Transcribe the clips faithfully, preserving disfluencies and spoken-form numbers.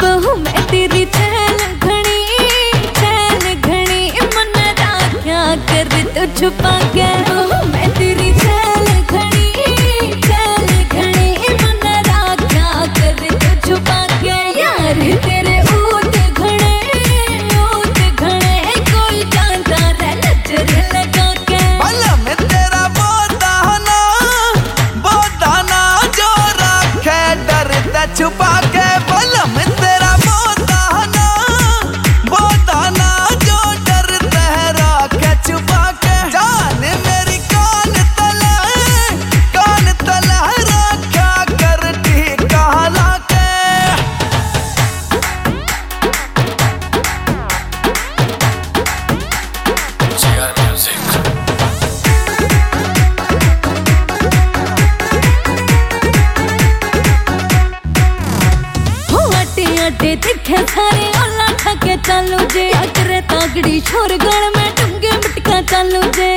बहू मैं तेरी चैन घड़ी चैन घड़ी मन राख्या कर तो छुपा के बहू मैं तेरी चैन घड़ी चैन घड़ी मन राख्या कर तो छुपा के यार तेरे ऊट घड़े ऊट घड़े कोई जानता रह नजर लगा के भला मैं तेरा वो दाना वो दाना जो रखे डरता छुपा के भला मैं तेरा वो दाना वो दाना जो डरता है रखे छुपा के जान मेरी कान तले कान तले रखा कर ठीक कहला के अड्डे दिखे सारे ओला ठके चालू जे अकरे तागड़ी छोर गण में टंगे मटका चालू जे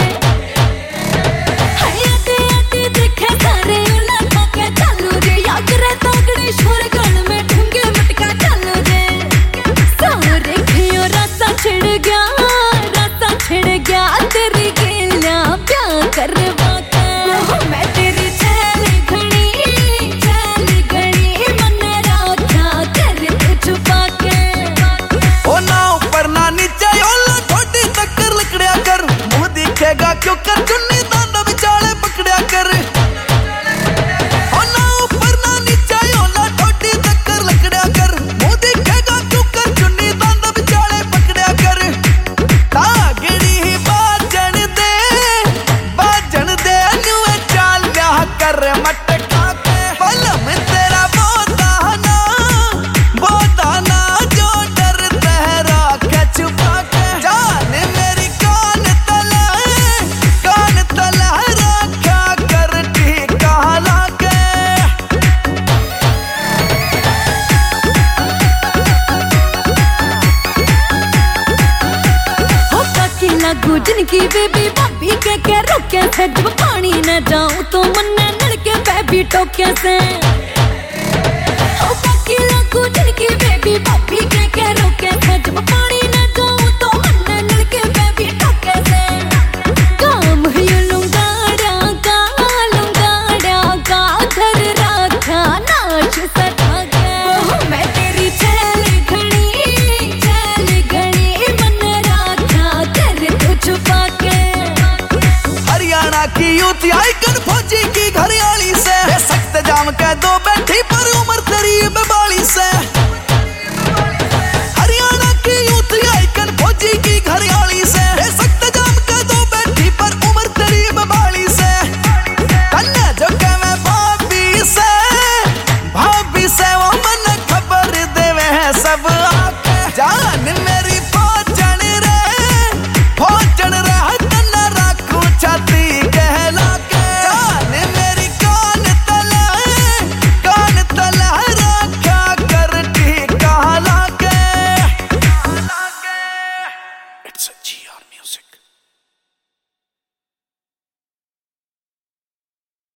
हाय अड्डे अड्डे दिखे सारे ओला ठके चालू जे अकरे तागड़ी छोर गण में टंगे मटका चालू जे सारे खियो रास्ता छिड़ गया रास्ता छिड़ गया तेरी गेलिया प्यार करवा के मैं तेरी चैन घड़ी चैन घड़ी मन राख्या कर छुपा के ओ ना ऊपर ना नीचे ओला थोड़ी टक्कर लकड़िया कर मुंह दिखेगा क्यों कर चुन्नी दांत बिचाले पकड़िया कर ओ ना ऊपर ना नीचे ओला थोड़ी टक्कर लकड़िया कर मुंह दिखेगा क्यों कर चुन्नी दांत बिचाले पकड़िया कर तागड़ी ही बाजन दे बाजन दे न्यूए चाल लिया कर मटका के भला मैं तेरा वो दाना वो दाना जो डरता है रखे छुपा के जान मेरी कान तले कान तले रखा कर ठीक कहला के हो काकी लागू जिनकी बेबी भाभी के के रोके से जब पानी न जाऊं तो मन नलके पे भी टोके से